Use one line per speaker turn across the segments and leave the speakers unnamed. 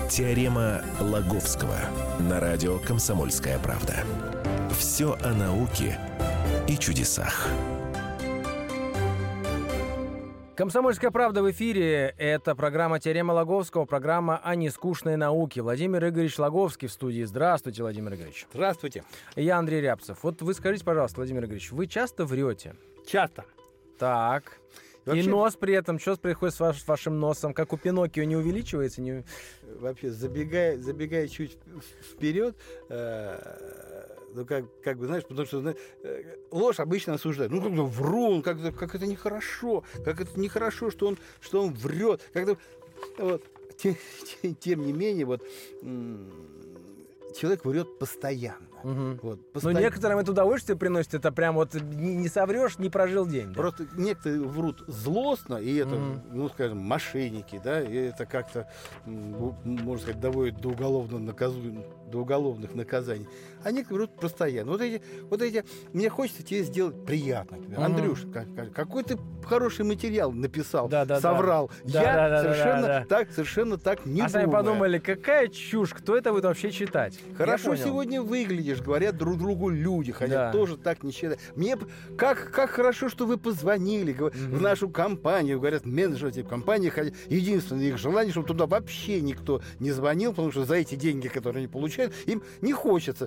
Теорема Лаговского на радио «Комсомольская правда». Все о науке и чудесах.
«Комсомольская правда» в эфире. Это программа «Теорема Лаговского», программа о нескучной науке. Владимир Игоревич Лаговский в студии. Здравствуйте, Владимир Игоревич.
Здравствуйте.
Я Андрей Рябцев. Вот вы скажите, пожалуйста, Владимир Игоревич, вы часто врете?
Часто.
Так.
Вообще,
и нос при этом, что происходит с вашим носом? Как у Пиноккио, не увеличивается?
Вообще, забегая чуть вперед, ну, как бы, знаешь, потому что ложь обычно осуждают. Ну, как-то врун, как это нехорошо, как это нехорошо, что он врет. Как-то, вот, тем не менее, вот, человек врет постоянно.
Угу.
Вот,
постоянно. Но некоторым это удовольствие приносит, это прям вот не соврешь, не прожил день. Да?
Просто некоторые врут злостно, и это, ну, скажем, мошенники, да, и это как-то, можно сказать, доводит до уголовных наказаний. А некоторые врут постоянно. Вот эти, мне хочется тебе сделать приятно. Андрюш, какой ты хороший материал написал, соврал. Я совершенно так не думаю.
А сами подумали, какая чушь, кто это будет вообще читать?
Хорошо сегодня выглядишь, говорят друг другу люди, хотя тоже так не считают. Мне как хорошо, что вы позвонили в нашу компанию, говорят менеджеры этой компании. Единственное их желание, чтобы туда вообще никто не звонил, потому что за эти деньги, которые они получают, им не хочется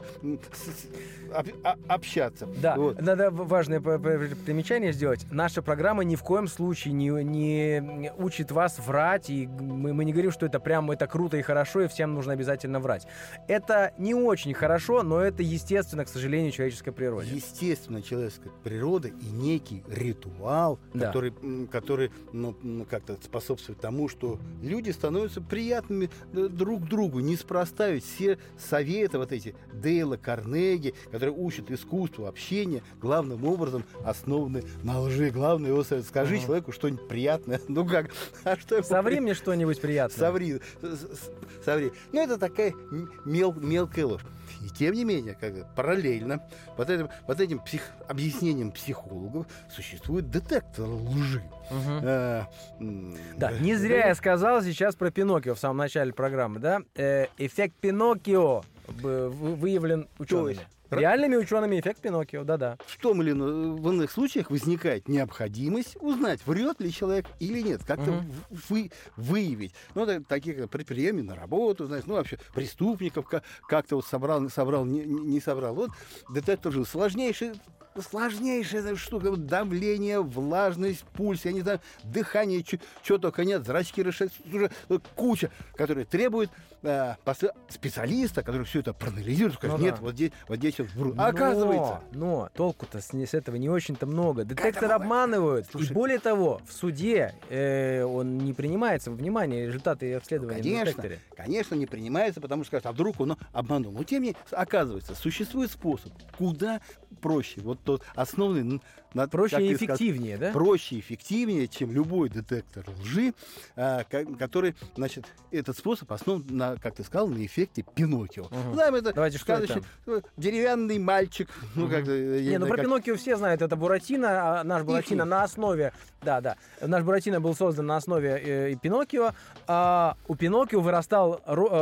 общаться.
Да, вот. Надо важное примечание сделать. Наша программа ни в коем случае не учит вас врать, и мы не говорим, что это прям это круто и хорошо, и всем нужно обязательно врать. Это не очень хорошо, но это естественно, к сожалению, человеческой природе.
Естественно, человеческая природа и некий ритуал, который как-то способствует тому, что люди становятся приятными друг другу. Неспроста ведь все советы вот эти Дейла Карнеги, которые учат искусству общения, главным образом основаны на лжи. Главный его совет: скажи человеку что-нибудь приятное. Ну как?
Соври мне что-нибудь приятное.
Соври. Ну, это такая мелкая ложь. И тем не менее, параллельно вот этим объяснением психологов существует детектор лжи.
Да, не зря я сказал сейчас про Пиноккио в самом начале программы, да? Эффект Пиноккио выявлен учеными. Реальными учеными эффект Пиноккио, да-да.
В том или иных случаях возникает необходимость узнать, врет ли человек или нет, как-то выявить. Ну, таких при приеме на работу, знаешь, ну, вообще преступников как-то вот собрал, не собрал. Вот детектор лжи сложнейшая штука, давление, влажность, пульс, я не знаю, дыхание, чего только нет, зрачки расширяются, уже куча, которая требует специалиста, который все это проанализирует, скажет, нет, вот здесь вот вру. А оказывается...
Но толку-то с этого не очень-то много. Детектор обманывают. Слушай, и более того, в суде он не принимается во внимание, результаты обследования на детекторе.
Конечно, не принимается, потому что скажут, а вдруг он обманул. Но тем не менее, оказывается, существует способ, куда проще, вот тот основанный на...
Проще и эффективнее, да?
Проще и эффективнее, чем любой детектор лжи, который, значит, этот способ основан на, как ты сказал, на эффекте Пиноккио.
Знаем, это сказочный
деревянный мальчик.
Ну, про Пиноккио все знают, это Буратино, наш Буратино на основе... Да, наш Буратино был создан на основе Пиноккио. У Пиноккио вырастал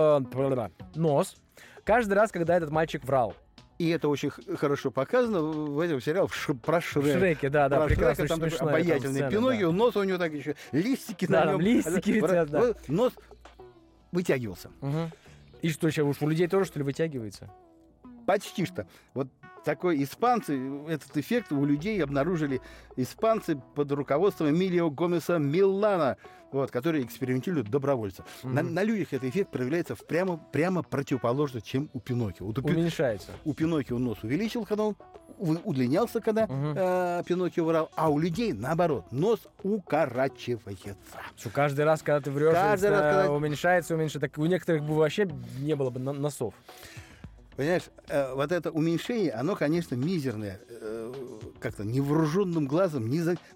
нос каждый раз, когда этот мальчик врал.
И это очень хорошо показано в этом сериале про Шрека.
В Шреке, да, прекрасно.
Там такой обаятельный Пиноккио, нос у него так еще, листики на нем.
Листики летят, да.
Нос вытягивался.
И что, сейчас уж у людей тоже, что ли, вытягивается?
Почти что. Вот такой испанцы, этот эффект у людей обнаружили испанцы под руководством Эмилио Гомеса Милана, вот, которые экспериментируют добровольцев. На людях этот эффект проявляется прямо противоположно, чем у Пиноккио. Вот
уменьшается.
У Пиноккио нос увеличил, когда он удлинялся, когда Пиноккио врал, а у людей, наоборот, нос укорачивается.
Что каждый раз, когда ты врешь, уменьшается. Так у некоторых бы вообще не было бы носов.
Понимаешь, вот это уменьшение, оно, конечно, мизерное, как-то невооруженным глазом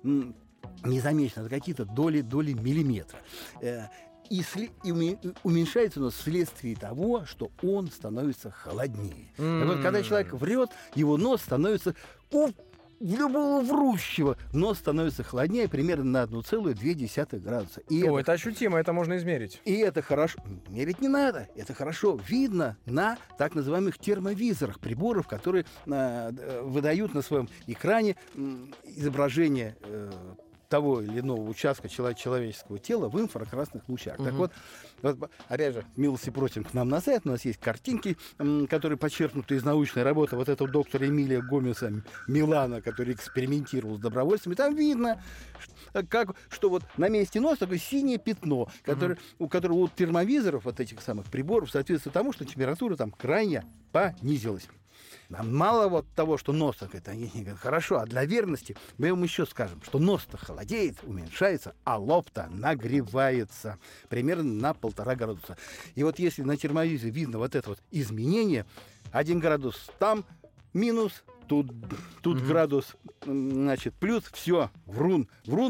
не замечено, это какие-то доли миллиметра. И уменьшается оно вследствие того, что он становится холоднее. Так вот, когда человек врет, его нос становится в любого врущего нос становится холоднее примерно на 1,2 градуса.
Это ощутимо, это можно измерить.
И это хорошо. Мерить не надо. Это хорошо видно на так называемых термовизорах, приборов, которые выдают на своем экране изображение того или иного участка человеческого тела в инфракрасных лучах. Так вот, опять же, милости просим к нам на сайт. У нас есть картинки, которые подчеркнуты из научной работы вот этого доктора Эмилия Гомеса Милана, который экспериментировал с добровольцами. Там видно, что вот на месте носа такое синее пятно, у которого у термовизоров, вот этих самых приборов, соответствует тому, что температура там крайне понизилась. Нам мало вот того, что нос так это хорошо, а для верности мы вам еще скажем, что нос-то холодеет, уменьшается, а лоб-то нагревается примерно на 1,5 градуса. И вот если на термовизоре видно вот это вот изменение, 1 градус там минус, тут градус, значит, плюс, все, врун.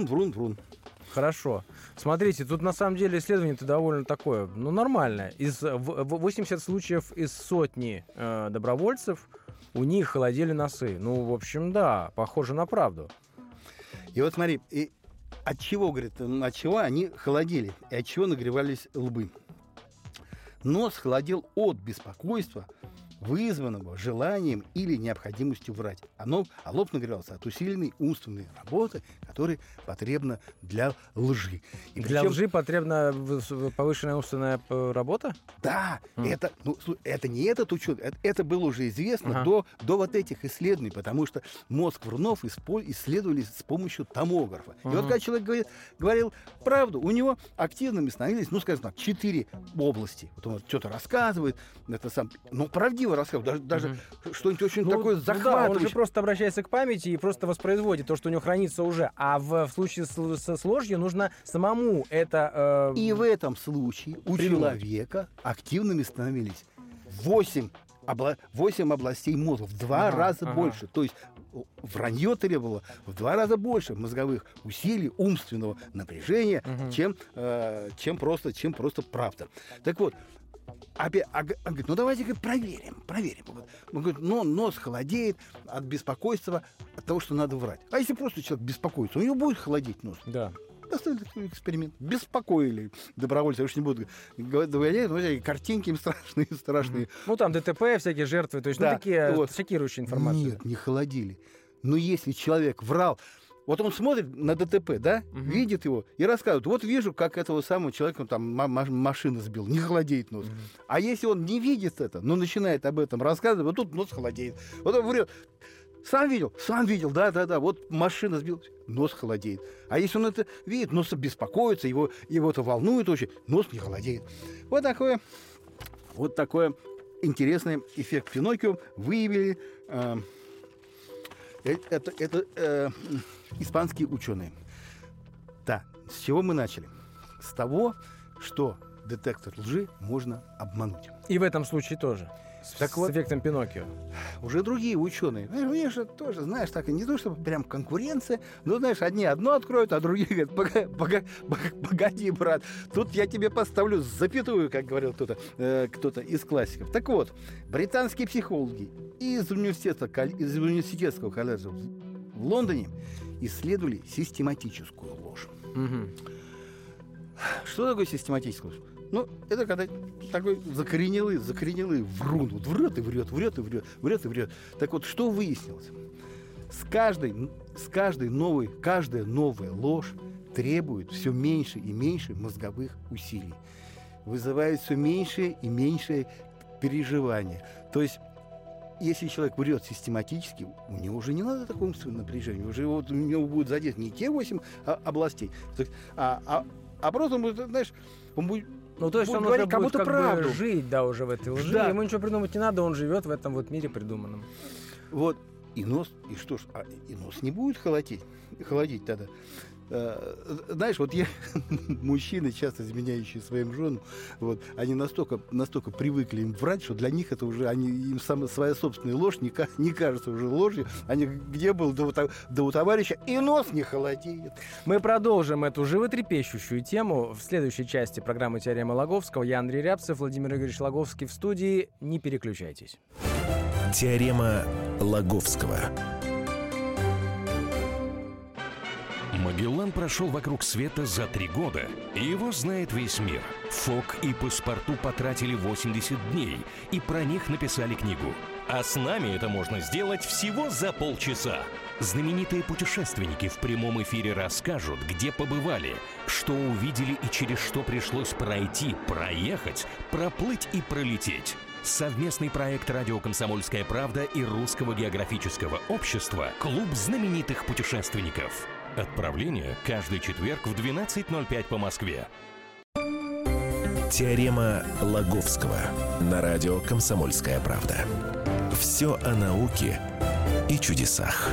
Хорошо. Смотрите, тут на самом деле исследование-то довольно такое, нормальное. 80 случаев из сотни добровольцев у них холодели носы. В общем, да, похоже на правду.
И вот смотри, от чего они холодели и от чего нагревались лбы? Нос холодел от беспокойства, вызванного желанием или необходимостью врать. А лоб нагревался от усиленной умственной работы, которая потребна для лжи. И
для лжи потребна повышенная умственная работа?
Да, это не этот ученый, это было уже известно до вот этих исследований, потому что мозг врунов исследовали с помощью томографа. И вот когда человек говорил правду, у него активными становились, скажем так, 4 области. Вот он что-то рассказывает, правдиво рассказывает, даже что-нибудь очень такое захватывающее.
Он же просто обращается к памяти и просто воспроизводит то, что у него хранится уже. А в случае с ложью нужно самому это...
И в этом случае у человека активными становились 8 областей мозга, в 2 раза больше. То есть вранье требовало в 2 раза больше мозговых усилий, умственного напряжения, чем просто правда. Так вот, говорит, давайте проверим. Он говорит, нос холодеет от беспокойства, от того, что надо врать. А если просто человек беспокоится, у него будет холодеть нос?
Да.
Поставили такой эксперимент. Беспокоили добровольцы. Я уж не буду говорить, картинки им страшные.
Там ДТП, всякие жертвы. То есть, такие шокирующие информации.
Нет, не холодили. Но если человек врал, вот он смотрит на ДТП, да, видит его и рассказывает, вот вижу, как этого самого человека там машина сбила, не холодеет нос. А если он не видит это, но начинает об этом рассказывать, вот тут нос холодеет. Вот он врет. Сам видел, да, вот машина сбила, нос холодеет. А если он это видит, нос беспокоится, его это волнует очень, нос не холодеет. Вот такой интересный эффект Пиноккио выявили испанские ученые. Да, с чего мы начали? С того, что детектор лжи можно обмануть.
И в этом случае тоже. С эффектом Пиноккио.
Уже другие ученые. У них же тоже, знаешь, так и не то, чтобы прям конкуренция, но, знаешь, одни одно откроют, а другие говорят, погоди, брат, тут я тебе поставлю запятую, как говорил кто-то из классиков. Так вот, британские психологи из университетского колледжа в Лондоне исследовали систематическую ложь. Что такое систематическая ложь? Это когда такой закоренелый врун. Вот врет и врет. Так вот, что выяснилось? Каждая новая ложь требует все меньше и меньше мозговых усилий. Вызывает все меньше и меньше переживания. То есть, если человек врет систематически, у него уже не надо такого умственного напряжения. Уже у него будет задет не те 8 областей, а просто, знаешь, он будет...
То есть он уже будет как бы жить, да, уже в этой лжи. Да. Ему ничего придумать не надо, он живет в этом мире придуманном.
Вот. И нос не будет холодить тогда. Знаешь, вот мужчины, часто изменяющие своим женам, они настолько привыкли им врать, что для них это уже, им своя собственная ложь не кажется уже ложью. Они где был до у товарища, и нос не холодеет.
Мы продолжим эту животрепещущую тему в следующей части программы «Теорема Лаговского». Я Андрей Рябцев, Владимир Игоревич Лаговский в студии. Не переключайтесь.
Теорема Лаговского.
Магеллан прошел вокруг света за 3 года, и его знает весь мир. Фок и Паспарту потратили 80 дней, и про них написали книгу. А с нами это можно сделать всего за полчаса. Знаменитые путешественники в прямом эфире расскажут, где побывали, что увидели и через что пришлось пройти, проехать, проплыть и пролететь. Совместный проект «Радио Комсомольская правда» и Русского географического общества «Клуб знаменитых путешественников». Отправление каждый четверг в 12:05 по Москве.
Теорема Лаговского на радио «Комсомольская правда». Все о науке и чудесах.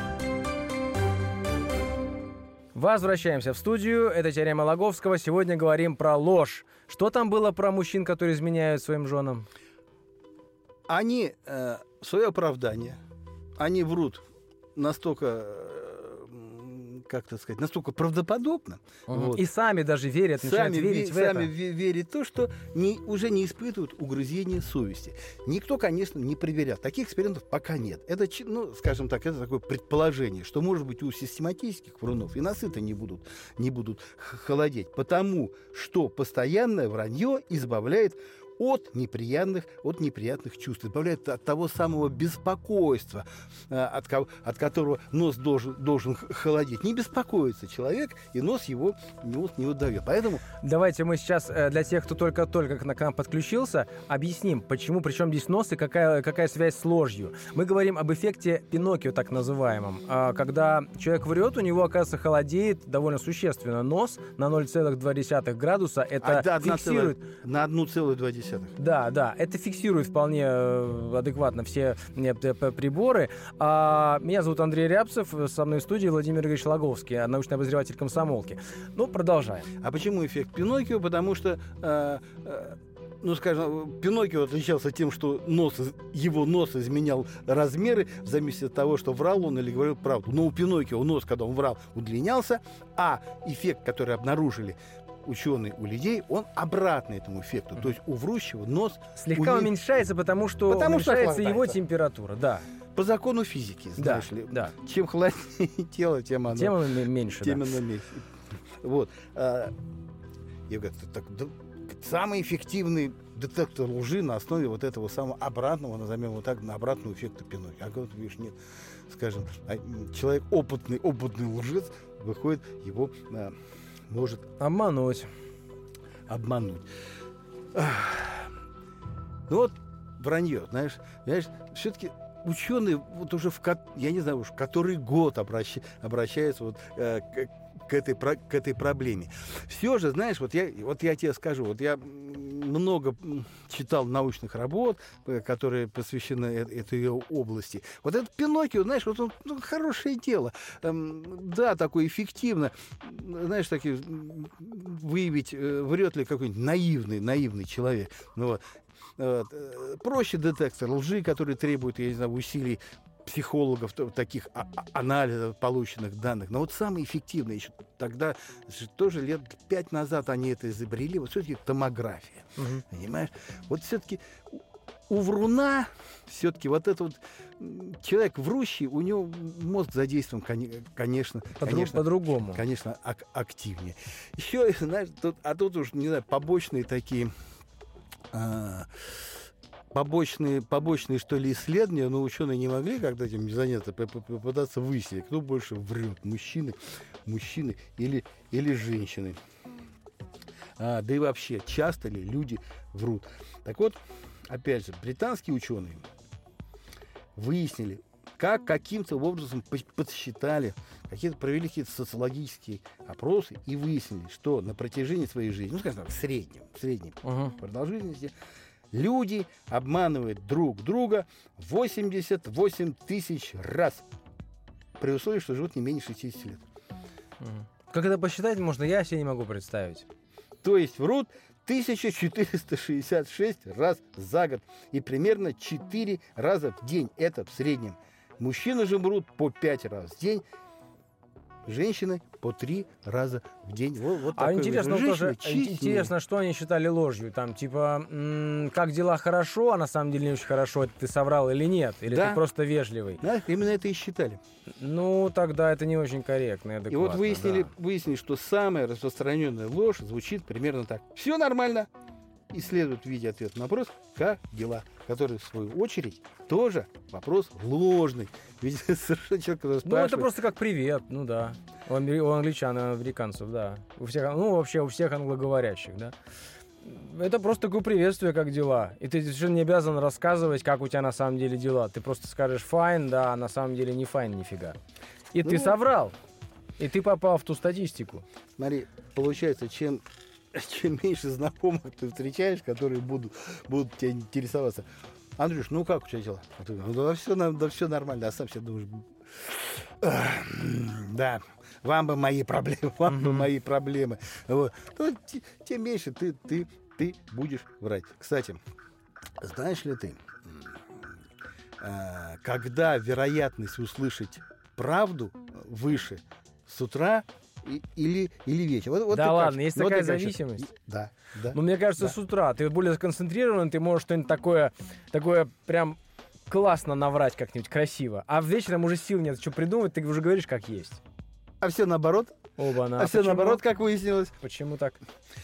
Возвращаемся в студию. Это теорема Лаговского. Сегодня говорим про ложь. Что там было про мужчин, которые изменяют своим женам?
Они в свое оправдание, они врут настолько, настолько правдоподобно. Вот.
И сами даже верят, начинают верить в это.
Сами верят в то, что уже не испытывают угрызения совести. Никто, конечно, не проверял. Таких экспериментов пока нет. Это, скажем так, это такое предположение, что, может быть, у систематических врунов и носы-то не будут холодеть, потому что постоянное вранье избавляет от неприятных чувств, избавляет от того самого беспокойства, от которого нос должен холодеть. Не беспокоится человек, и нос его не выдает. Поэтому...
Давайте мы сейчас для тех, кто только к нам подключился, объясним, почему, причем здесь нос и какая связь с ложью. Мы говорим об эффекте Пиноккио, так называемом. Когда человек врет, у него, оказывается, холодеет довольно существенно нос на 0,2 градуса. Это фиксирует...
На 1,2.
Да, это фиксирует вполне адекватно все приборы. Меня зовут Андрей Рябцев, со мной в студии Владимир Игоревич Лаговский, научный обозреватель «Комсомолки». Продолжаем.
А почему эффект Пиноккио? Потому что, Пиноккио отличался тем, что его нос изменял размеры в зависимости от того, что врал он или говорил правду. Но у Пиноккио нос, когда он врал, удлинялся, а эффект, который обнаружили ученые у людей, он обратный этому эффекту. То есть у врущего нос
слегка уменьшается, потому что уменьшается его температура. Да.
По закону физики, знаешь ли. Да. Чем холоднее тело, тем оно меньше. Вот. Я говорю, самый эффективный детектор лжи на основе вот этого самого обратного, назовем его так, на обратного эффекта Пиноккио. А когда ты видишь, нет, скажем, человек опытный лжец, выходит, его может
обмануть.
Вранье, знаешь, все-таки ученые уже я не знаю уж, который год обращаются к этой проблеме. Все же, знаешь, я тебе скажу, я много читал научных работ, которые посвящены этой области. Вот этот Пиноккио, знаешь, он хорошее дело. Да, такое эффективно. Знаешь, выявить, врет ли какой-нибудь наивный человек. Проще детектор лжи, который требует, я не знаю, усилий психологов, таких анализов полученных данных. Но самое эффективное еще тогда, тоже лет 5 назад они это изобрели, все-таки томография. Понимаешь? Все-таки у вруна, все-таки человек врущий, у него мозг задействован, конечно,
по-другому.
Конечно, активнее. Еще, знаешь, тут уж, не знаю, побочные такие... Побочные, что ли, исследования, но ученые не могли когда этим заняться, попытаться выяснить, кто больше врет, мужчины или женщины. Да и вообще, часто ли люди врут. Так вот, опять же, британские ученые выяснили, каким-то образом подсчитали, провели какие-то социологические опросы и выяснили, что на протяжении своей жизни, скажем так, в среднем продолжительности, люди обманывают друг друга 88 тысяч раз, при условии, что живут не менее 60 лет.
Как это посчитать можно, я себе не могу представить.
То есть врут 1466 раз за год и примерно 4 раза в день. Это в среднем. Мужчины же врут по 5 раз в день. женщины по 3 раза в день. Вот
А
такой
интересно,
вот.
тоже,
Женщина
интересно, что они считали ложью. Там, типа, как дела хорошо, а на самом деле не очень хорошо, это ты соврал или нет? Или
Да.
ты просто вежливый?
Да, именно это и считали.
Ну, тогда это не очень корректно и адекватно.
И вот выяснили,
да.
что самая распространенная ложь звучит примерно так. Все нормально. И следует в виде ответа на вопрос, как дела? Который, в свою очередь, тоже вопрос ложный. Ведь совершенно человек, который
Ну,
спрашивает...
это просто как привет, ну да. У англичан и американцев, да. У всех, ну, вообще у всех англоговорящих, да. Это просто такое приветствие, как дела. И ты совершенно не обязан рассказывать, как у тебя на самом деле дела. Ты просто скажешь fine, да, а на самом деле не fine нифига. И ты соврал. И ты попал в ту статистику.
Смотри, получается, чем меньше знакомых ты встречаешь, которые будут тебя интересоваться. Андрюш, ну как у тебя дела? А ты говоришь, да все нормально, а сам себе думаешь, да, вам бы мои проблемы, Вот. То, тем меньше ты будешь врать. Кстати, знаешь ли ты, когда вероятность услышать правду выше, с утра или вечером? Вот
Да ладно,
как,
есть
вот
такая
как
зависимость.
Да.
Ну, мне кажется,
Да.
с утра. Ты более сконцентрирован, ты можешь что-нибудь такое прям классно наврать как-нибудь красиво. А вечером уже сил нет, что придумать, ты уже говоришь как есть.
А все наоборот?
Оба-на.
А все наоборот, как выяснилось?
Почему так?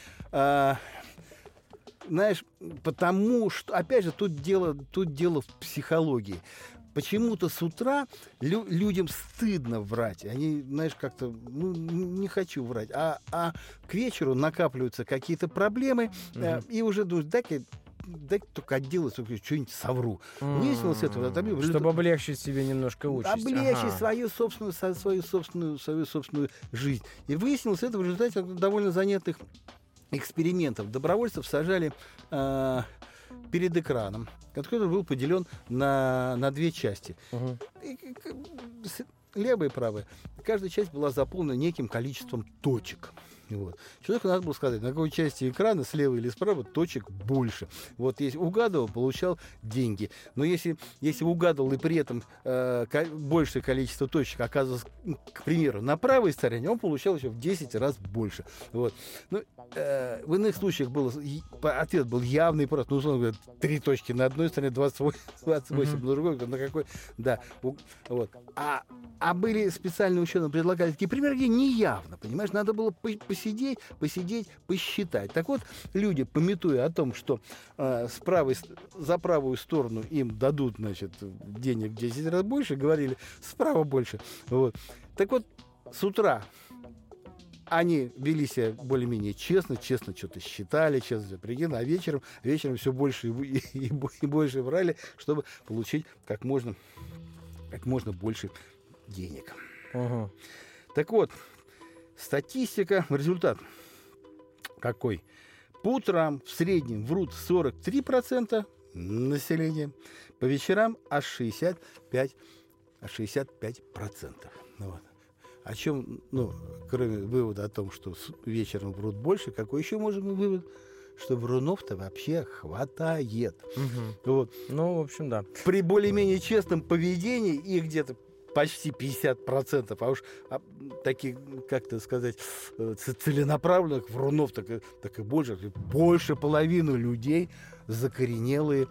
Знаешь, потому что, опять же, тут дело в психологии. Почему-то с утра людям стыдно врать. Они, знаешь, как-то, не хочу врать. А к вечеру накапливаются какие-то проблемы, и уже думают, дай только отделаться, что-нибудь совру. Выяснилось это.
Чтобы облегчить себе немножко участь.
Облегчить свою собственную жизнь. И выяснилось это в результате довольно занятных экспериментов. Добровольцев сажали перед экраном, который был поделен на 2 части. Левая и правая. Каждая часть была заполнена неким количеством точек. Вот. Человеку надо было сказать, на какой части экрана, слева или справа, точек больше. Вот если угадывал, получал деньги. Но если угадывал и при этом большее количество точек оказывалось, к примеру, на правой стороне, он получал еще в 10 раз больше. Вот. Ну, в иных случаях ответ был явный, просто, ну, условно говоря, 3 точки на одной стороне, 28 на другой, на какой, да. Вот. А были специальные ученые, предлагали такие примеры, где неявно, понимаешь, надо было посидеть, посчитать. Так вот, люди, памятуя о том, что за правую сторону им дадут, значит, денег в 10 раз больше, говорили, справа больше. Вот. Так вот, с утра они вели себя более-менее честно что-то считали, честно прикинули, а вечером все больше и больше врали, чтобы получить как можно больше денег. Так вот, статистика, результат какой? По утрам в среднем врут 43% населения, по вечерам аж 65%. Вот. О чем, кроме вывода о том, что вечером врут больше, какой еще можем быть вывод? Что врунов-то вообще хватает. Вот.
Ну, в общем, да.
При более-менее честном поведении их где-то почти 50%, а уж таких, как-то сказать, целенаправленных врунов так и больше половины людей закоренелые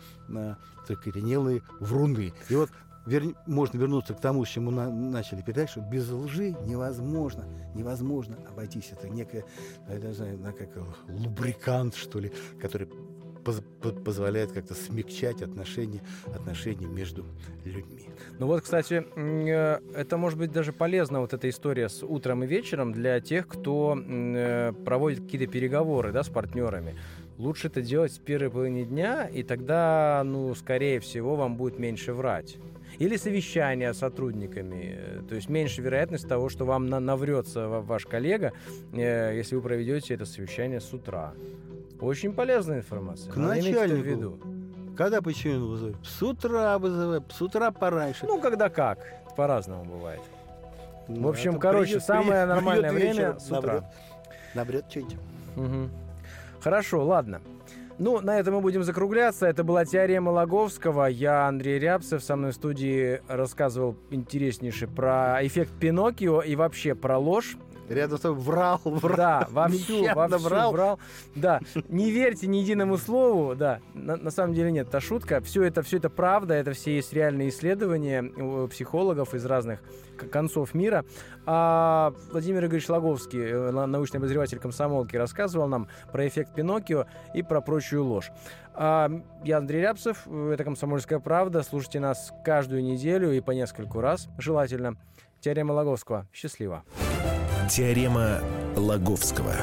вруны. И вот можно вернуться к тому, с чему начали передачу, что без лжи невозможно обойтись. Это некая, я не знаю, как лубрикант, что ли, который позволяет как-то смягчать отношения между людьми.
Ну вот, кстати, это может быть даже полезно, вот эта история с утром и вечером для тех, кто проводит какие-то переговоры, да, с партнерами. Лучше это делать в первой половине дня, и тогда, скорее всего, вам будет меньше врать. Или совещание с сотрудниками. То есть меньше вероятность того, что вам наврется ваш коллега, если вы проведете это совещание с утра. Очень полезная информация.
К
Надо иметь это в
начальнику.
виду.
Когда почему вызывают? С утра вызывают, с утра пораньше.
Когда как. По-разному бывает. В общем,
придет
самое нормальное время
вечером,
с утра.
Набрет что-нибудь.
Угу. Хорошо, ладно. Ну, на этом мы будем закругляться. Это была «Теорема Лаговского». Я Андрей Рябцев. Со мной в студии рассказывал интереснейше про эффект Пиноккио и вообще про ложь.
Рядом с тобой врал.
Да, вовсю врал. Да, не верьте ни единому слову. Да, на самом деле нет, это шутка. Все это правда, это все есть реальные исследования у психологов из разных концов мира. А Владимир Игоревич Лаговский, научный обозреватель «Комсомолки», рассказывал нам про эффект Пиноккио и про прочую ложь. Я Андрей Рябцев, это «Комсомольская правда». Слушайте нас каждую неделю и по нескольку раз, желательно. «Теорема Лаговского». Счастливо.
Теорема Лаговского.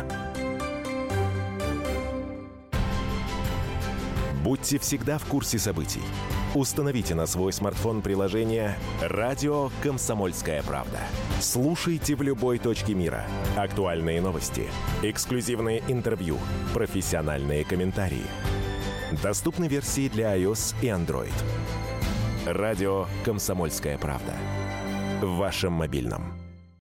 Будьте всегда в курсе событий. Установите на свой смартфон приложение «Радио Комсомольская правда». Слушайте в любой точке мира. Актуальные новости, эксклюзивные интервью, профессиональные комментарии. Доступны версии для iOS и Android. «Радио Комсомольская правда». В вашем мобильном.